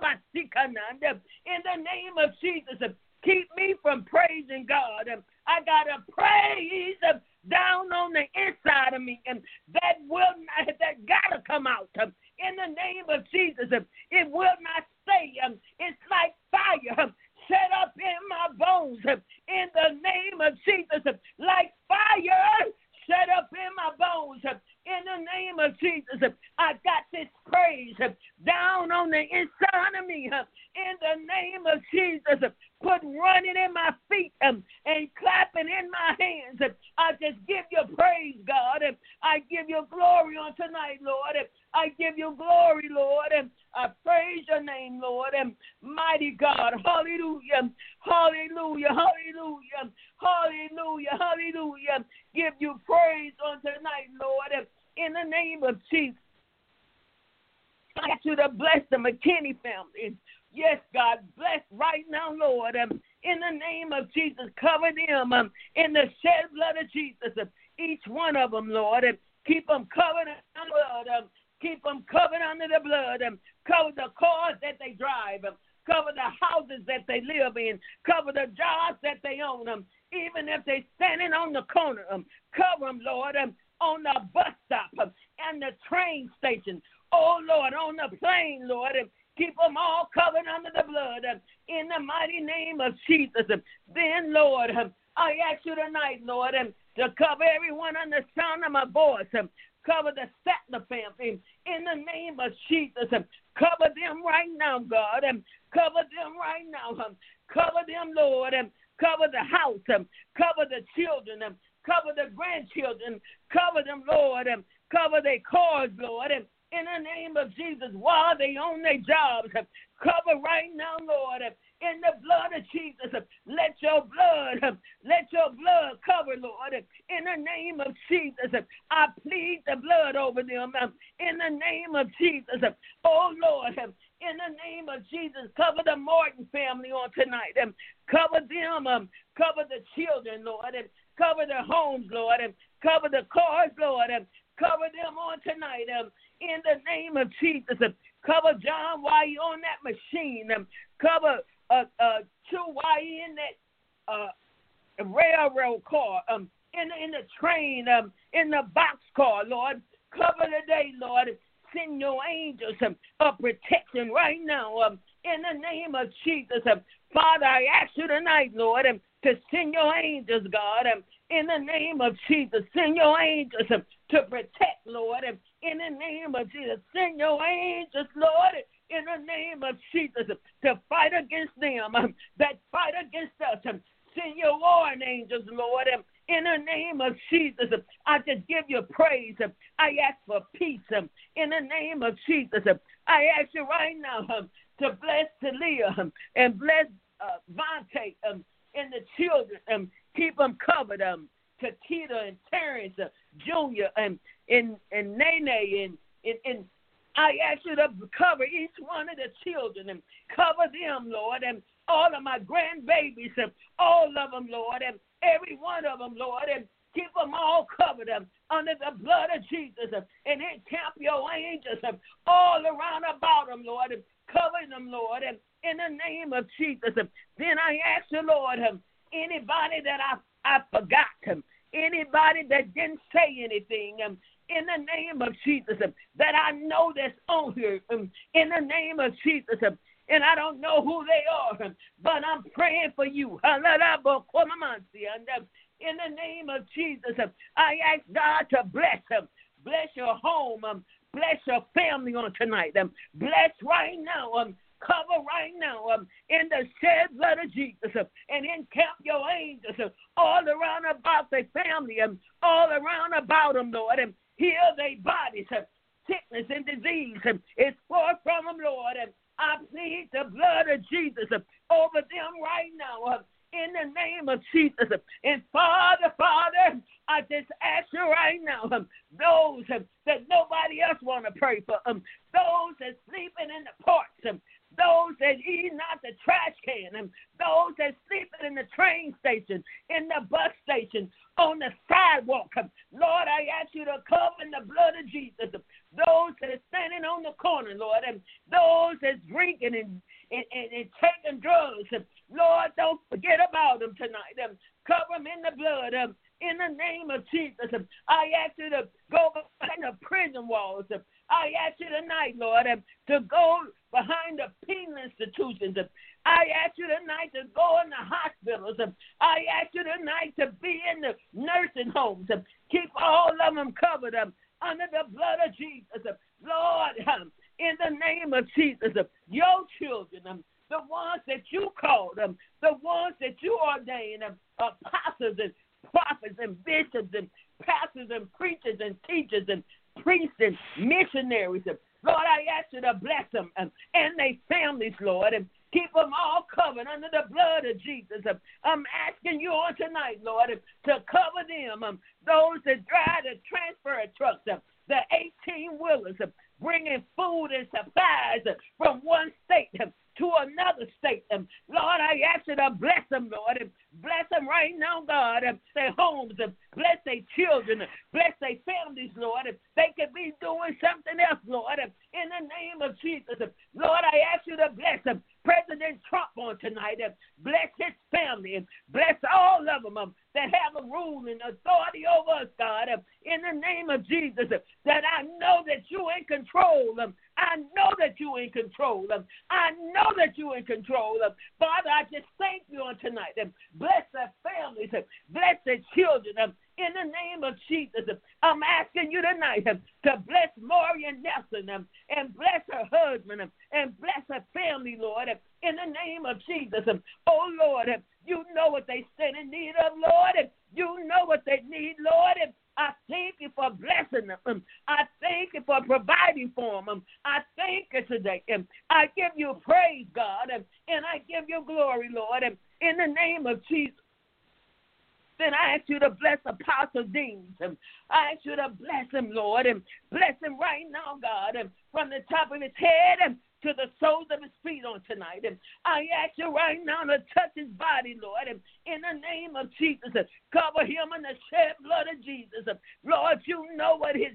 In the name of Jesus, keep me from praising God. I got to praise down on the inside of me, and that got to come out. In the name of Jesus, it will not stay. It's like fire set up in my bones. In the name of Jesus, like fire set up in my bones. In the name of Jesus, I got this praise down on the inside of me. In the name of Jesus, put running in my feet and clapping in my hands. I just give you praise, God. I give you glory on tonight, Lord. I give you glory, Lord. I praise your name, Lord. Mighty God. Hallelujah. Hallelujah. Hallelujah. Hallelujah. Hallelujah. Give you praise on tonight, Lord. In the name of Jesus. I ask you to bless the McKinney family. Yes, God, bless right now, Lord. In the name of Jesus, cover them in the shed blood of Jesus. Each one of them, Lord. Keep them covered under the blood. Keep them covered under the blood. Cover the cars that they drive. Cover the houses that they live in. Cover the jobs that they own. Even if they're standing on the corner. Cover them, Lord, on the bus stop and the train station. Oh, Lord, on the plane, Lord. Keep them all covered under the blood. In the mighty name of Jesus. Then, Lord, I ask you tonight, Lord, to cover everyone under the sound of my voice. Cover the Sattler family in the name of Jesus. Cover them right now, God. Cover them right now. Cover them, Lord. Cover the house. Cover the children. Cover the grandchildren. Cover them, Lord. Cover their cars, Lord. In the name of Jesus, while they own their jobs. Cover right now, Lord. In the blood of Jesus, let your blood cover, Lord. In the name of Jesus, I plead the blood over them. In the name of Jesus, oh Lord, in the name of Jesus, cover the Martin family on tonight. Cover them, cover the children, Lord. Cover their homes, Lord. Cover the cars, Lord. Cover them on tonight. In the name of Jesus, cover John while you're on that machine. Cover while you're in that railroad car, in the train, in the boxcar, Lord. Cover today, Lord. Send your angels of protection right now. In the name of Jesus. Father, I ask you tonight, Lord, to send your angels, God. In the name of Jesus. Send your angels to protect, Lord. In the name of Jesus. Send your angels, Lord, in the name of Jesus, to fight against them that fight against us. Send your warring angels, Lord, in the name of Jesus. I just give you praise. I ask for peace in the name of Jesus. I ask you right now to bless Talia and bless Vontae and the children. Keep them covered. Takita and Terrence Jr. and Nene and I ask you to cover each one of the children and cover them, Lord, and all of my grandbabies, all of them, Lord, and every one of them, Lord, and keep them all covered under the blood of Jesus, and encamp your angels all around about them, Lord, and cover them, Lord, and in the name of Jesus. Then I ask you, Lord, anybody that I forgot, anybody that didn't say anything, in the name of Jesus, that I know that's on here, in the name of Jesus, and I don't know who they are, but I'm praying for you. In the name of Jesus, I ask God to bless your home, bless your family on tonight, bless right now, cover right now in the shed blood of Jesus, and encamp your angels all around about their family, all around about them, Lord, and heal their bodies. Sickness and disease is far from them, Lord. And I plead the blood of Jesus over them right now in the name of Jesus. And Father, I just ask you right now, those that nobody else want to pray for, those that sleeping in the parks, those that eat not the trash can, those that sleeping in the train station, in the bus station, on the sidewalk. Lord, I ask you to cover in the blood of Jesus those that are standing on the corner, Lord, and those that's drinking and taking drugs. Lord, don't forget about them tonight. Cover them in the blood. In the name of Jesus, I ask you to go behind the prison walls. I ask you tonight, Lord, to go behind the penal institutions. I ask you tonight to go in the hospitals. I ask you tonight to be in the nursing homes. Keep all of them covered under the blood of Jesus. Lord, in the name of Jesus, your children, the ones that you called, the ones that you ordained, apostles and prophets and bishops and pastors and preachers and teachers and priests and missionaries. Lord, I ask you to bless them and their families, Lord, and keep them all covered under the blood of Jesus. I'm asking you on tonight, Lord, to cover them, those that drive the transfer trucks, the 18-wheelers, bringing food and supplies from one state to another state. Lord, I ask you to bless them, Lord, and Bless them right now, God. Their homes. Bless their children. Bless their families, Lord. They could be doing something else, Lord. In the name of Jesus. Lord, I ask you to bless them. President Trump on tonight. Bless his family. Bless all of them that have a rule and authority over us, God. In the name of Jesus. That I know that you're in control. I know that you're in control. I know that you're in control. Father, I just thank you on tonight. Bless their families. Bless their children. In the name of Jesus, I'm asking you tonight to bless Maria Nelson and bless her husband and bless her family, Lord, in the name of Jesus. Oh, Lord, you know what they stand in need of, Lord. You know what they need, Lord. I thank you for blessing them. I thank you for providing for them. I thank you today. I give you praise, God, and I give you glory, Lord, in the name of Jesus. Then I ask you to bless Apostle Dean. I ask you to bless him, Lord, and bless him right now, God, from the top of his head to the soles of his feet on tonight. I ask you right now to touch his body, Lord, in the name of Jesus. Cover him in the shed blood of Jesus. Lord, you know what his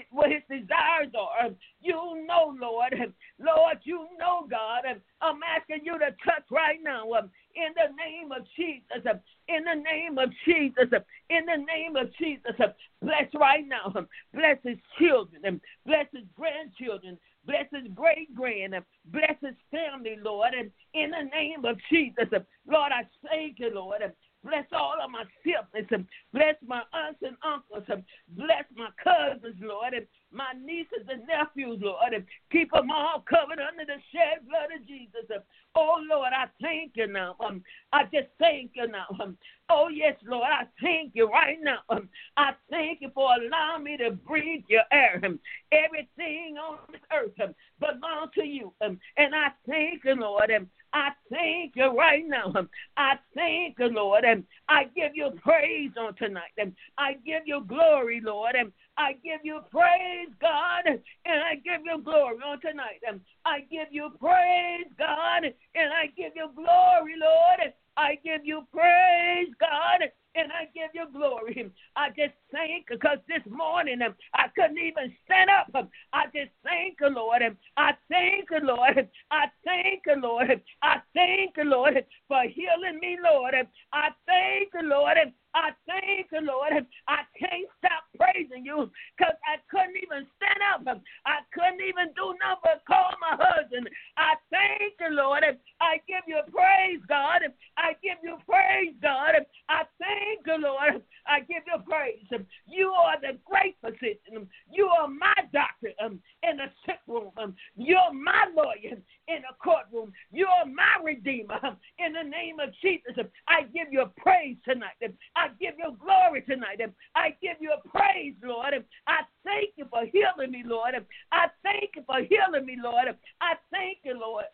desires are. You know, Lord. Lord, you know, God. I'm asking you to touch right now in the name of Jesus. In the name of Jesus. In the name of Jesus. Bless right now. Bless his children. Bless his grandchildren. Bless his great-grand. Bless his family, Lord. And in the name of Jesus, Lord, I thank you, Lord. Bless all of my siblings. Bless my aunts and uncles. Bless my cousins, Lord. And my nieces and nephews, Lord. And keep them all covered under the shed blood of Jesus. Oh, Lord, I thank you now. I just thank you now. Oh, yes, Lord, I thank you right now. I thank you for allowing me to breathe your air. Everything on this earth belongs to you. And I thank you, Lord. I thank you right now. I thank you, Lord. I give you praise on tonight. I give you glory, Lord. I give you praise, God, and I give you glory on tonight. I give you praise, God, and I give you glory, Lord. I give you praise, God, and I give you glory. I just thank you because this morning I couldn't even stand up. I just thank you, Lord. I thank you, Lord. I thank you, Lord. I thank you, Lord, for healing me, Lord. I thank you, Lord. I thank you, Lord. I can't stop praising you because I couldn't even stand up. I couldn't even do nothing but call my husband. I thank you, Lord. I give you praise, God. I give you praise, God. I thank you, Lord. I give you praise. You are the great physician. You are my doctor in the sick room. You're my lawyer in the courtroom. You're my redeemer. In the name of Jesus, I give you praise tonight. I give you glory tonight. I give you praise, Lord. I thank you for healing me, Lord. I thank you for healing me, Lord. I thank you, Lord.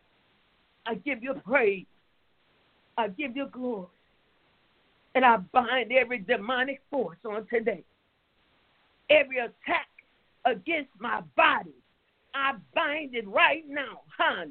I give you praise. I give you glory. And I bind every demonic force on today. Every attack against my body, I bind it right now. I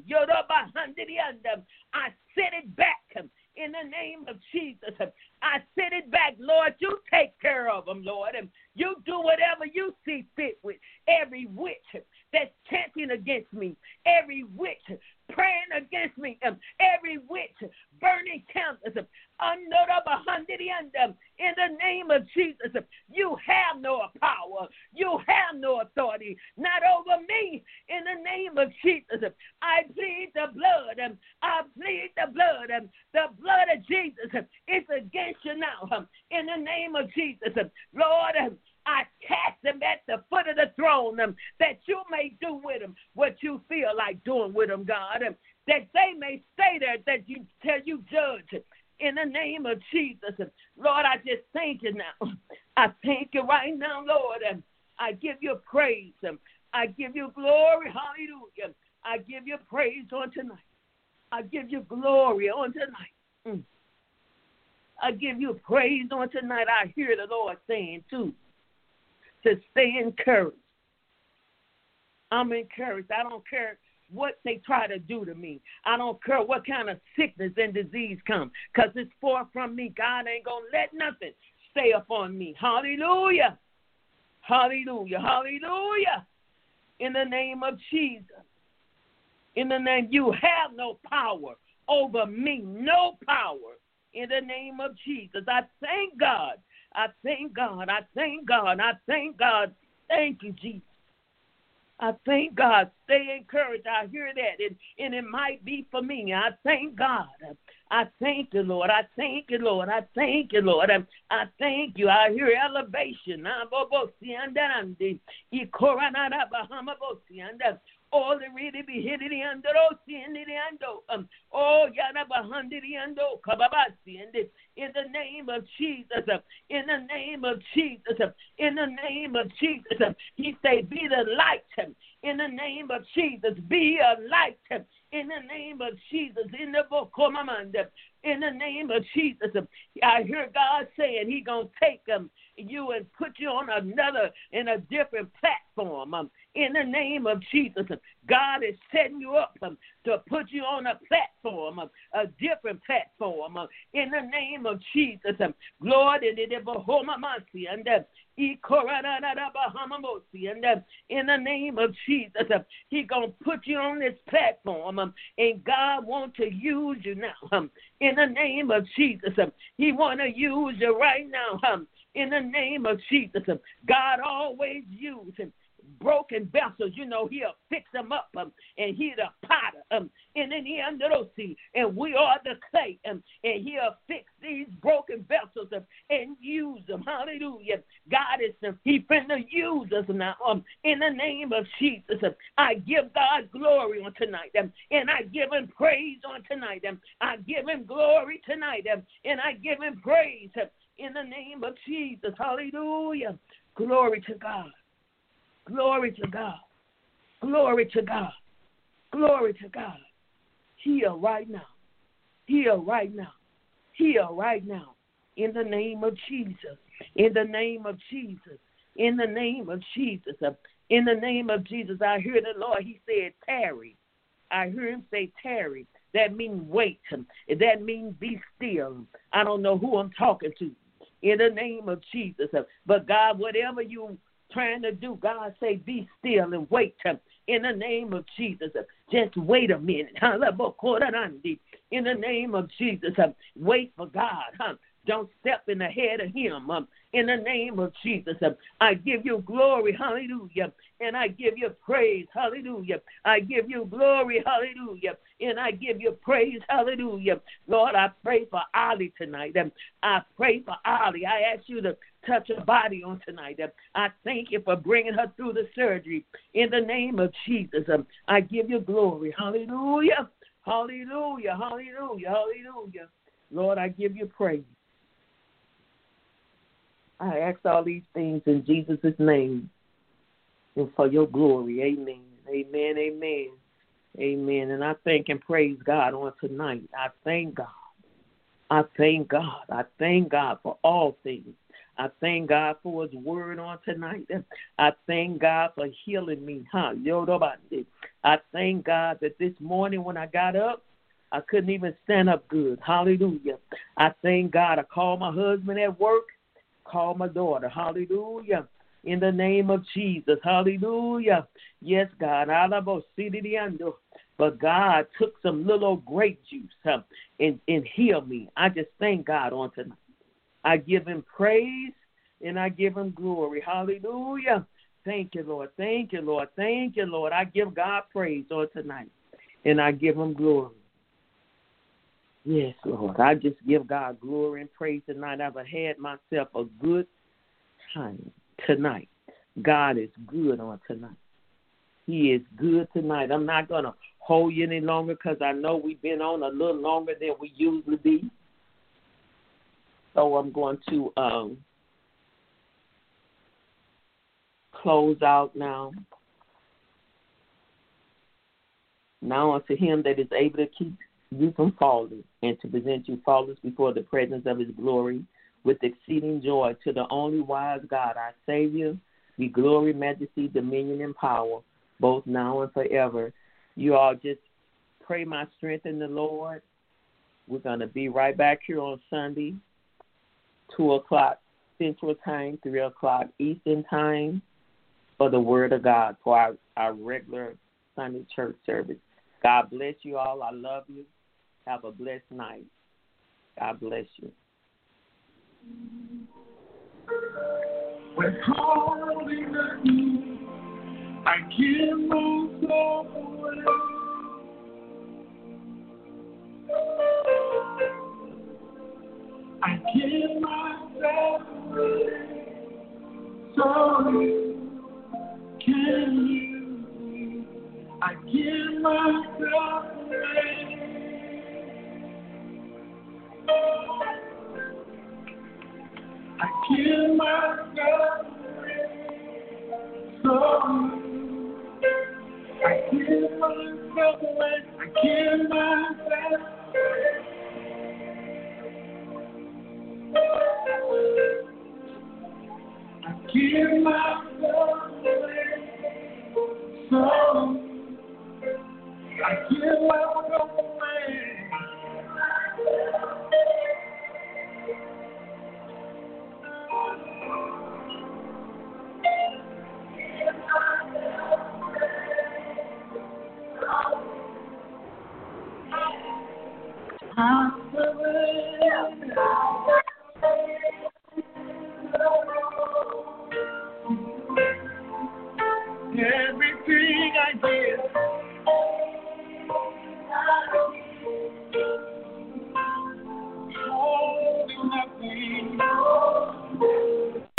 set it back in the name of Jesus. I set it back, Lord. You take care of them, Lord. And you do whatever you see fit with every witch that's chanting against me, every witch praying against me, every witch burning candles. In the name of Jesus, you have no power. You have no authority, not over me. In the name of Jesus, I plead the blood. I plead the blood. The blood of Jesus is against you now. In the name of Jesus, Lord, I cast them at the foot of the throne, that you may do with them what you feel like doing with them, God, that they may stay there till you judge. In the name of Jesus, Lord, I just thank you now. I thank you right now, Lord. I give you praise. I give you glory. Hallelujah. I give you praise on tonight. I give you glory on tonight. I give you praise on tonight. I hear the Lord saying, too, to stay encouraged. I'm encouraged. I don't care what they try to do to me. I don't care what kind of sickness and disease come, because it's far from me. God ain't going to let nothing stay upon me. Hallelujah. Hallelujah. Hallelujah. In the name of Jesus. In the name, you have no power over me. No power. In the name of Jesus. I thank God. I thank God. I thank God. I thank God. Thank you, Jesus. I thank God. Stay encouraged. I hear that. And it might be for me. I thank God. I thank you, Lord. I thank you, Lord. I thank you, Lord. I thank you. I hear elevation. Oh, the really be hit it under oh, yana behind it kababasi and in the name of Jesus, in the name of Jesus, in the name of Jesus, he say, be the light in the name of Jesus, be a light in the name of Jesus, in the book in the name of Jesus. I hear God saying he gonna take you and put you on in a different platform. In the name of Jesus, God is setting you up to put you on a platform, a different platform. In the name of Jesus, Lord, in the name of Jesus, he gonna put you on this platform, and God want to use you now. In the name of Jesus, he want to use you right now. In the name of Jesus, God always uses broken vessels. You know, he'll fix them up, and he's the potter, and then he under those seas, and we are the clay, and he'll fix these broken vessels and use them. Hallelujah. God is he finna use us now. In the name of Jesus, I give God glory on tonight, and I give him praise on tonight. I give him glory tonight, and I give him praise in the name of Jesus. Hallelujah. Glory to God. Glory to God. Glory to God. Glory to God. Heal right now. Heal right now. Heal right now. In the name of Jesus. In the name of Jesus. In the name of Jesus. In the name of Jesus. I hear the Lord. He said, tarry. I hear him say, tarry. That means wait. That means be still. I don't know who I'm talking to. In the name of Jesus. But God, whatever you trying to do, God say, be still and wait in the name of Jesus. Just wait a minute. In the name of Jesus, wait for God. Don't step in the head of him. In the name of Jesus, I give you glory, hallelujah, and I give you praise, hallelujah. I give you glory, hallelujah, and I give you praise, hallelujah. Lord, I pray for Ali tonight. I pray for Ali. I ask you to touch her body on tonight. I thank you for bringing her through the surgery. In the name of Jesus, I give you glory, hallelujah, hallelujah, hallelujah, hallelujah. Lord, I give you praise. I ask all these things in Jesus' name and for your glory. Amen. Amen. Amen. Amen. And I thank and praise God on tonight. I thank God. I thank God. I thank God for all things. I thank God for his word on tonight. I thank God for healing me. I thank God that this morning when I got up, I couldn't even stand up good. Hallelujah. I thank God. I called my husband at work. Call my daughter. Hallelujah. In the name of Jesus. Hallelujah. Yes, God. But God took some little old grape juice and healed me. I just thank God on tonight. I give him praise and I give him glory. Hallelujah. Thank you, Lord. Thank you, Lord. Thank you, Lord. I give God praise on tonight and I give him glory. Yes, Lord. I just give God glory and praise tonight. I've had myself a good time tonight. God is good on tonight. He is good tonight. I'm not going to hold you any longer because I know we've been on a little longer than we usually be. So I'm going to close out now. Now unto him that is able to keep you from falling and to present you faultless before the presence of his glory with exceeding joy, to the only wise God, our Savior, be glory, majesty, dominion, and power, both now and forever. You all just pray my strength in the Lord. We're going to be right back here on Sunday, 2 o'clock Central Time, 3 o'clock Eastern Time, for the Word of God, for our regular Sunday church service. God bless you all. I love you. Have a blessed night. God bless you. When calling on you, I give myself away. I give myself away so you can use me. I give myself away. I give myself away so you. I give myself away. I give myself away. I give myself away, so I give myself away. I surrender. Every